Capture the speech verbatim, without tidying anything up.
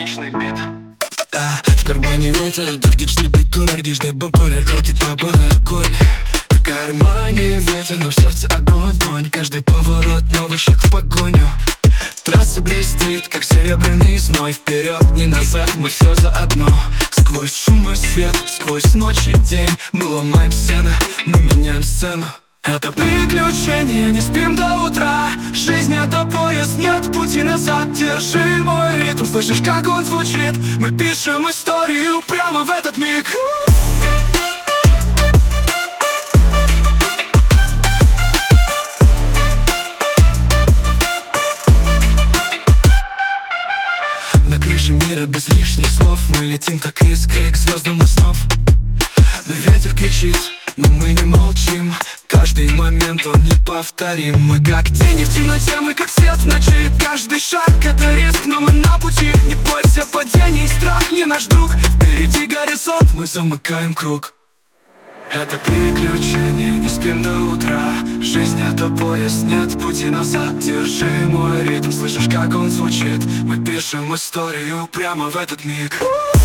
гармоничный бит. Да, в кармане ветер, тактичный прикол, надежды бомбарь, руки по рукой. Кармане ветер, но в сердце огонь. Каждый поворот новый шаг в погоню. Трасса блестит, как серебряный зной. Вперед, не назад, мы все заодно. Сквозь шум и свет, сквозь ночь и день мы ломаем стены, мы меняем сцену. Это приключение, не спим до утра. Жизнь это поезд, нет пути назад. Держи мой ритм, слышишь, как он звучит. Мы пишем историю прямо в этот миг. На крыше мира без лишних слов мы летим, как искры к звездам основ. Ветер кричит, но мы не молчим. Каждый момент он неповторим. Мы как тени в темноте, мы как свет в ночи. Каждый шаг это риск, но мы на пути. Не бойся падений, страх не наш друг. Впереди горизонт, мы замыкаем круг. Это приключение, не спим до утра. Жизнь это поезд, нет пути назад. Держи мой ритм, слышишь, как он звучит. Мы пишем историю прямо в этот миг.